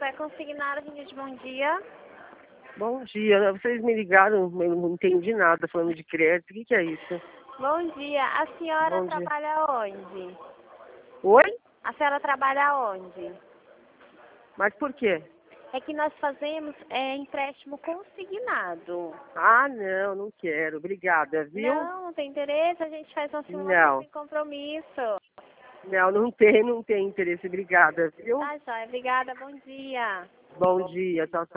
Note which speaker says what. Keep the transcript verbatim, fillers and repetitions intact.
Speaker 1: é consignado, gente, bom dia.
Speaker 2: Bom dia, vocês me ligaram, eu não entendi nada falando de crédito, o que, que é isso?
Speaker 1: Bom dia, a senhora
Speaker 2: Bom dia.
Speaker 1: trabalha onde?
Speaker 2: Oi?
Speaker 1: A senhora trabalha onde?
Speaker 2: Mas por quê?
Speaker 1: É que nós fazemos é, empréstimo consignado.
Speaker 2: Ah, não, não quero, obrigada, viu?
Speaker 1: Não, não tem interesse, a gente faz uma simulação
Speaker 2: Não,
Speaker 1: sem compromisso.
Speaker 2: não, não tem, não tem interesse, obrigada, viu?
Speaker 1: Tá, joia, obrigada, bom dia.
Speaker 2: Bom dia, tchau, tchau.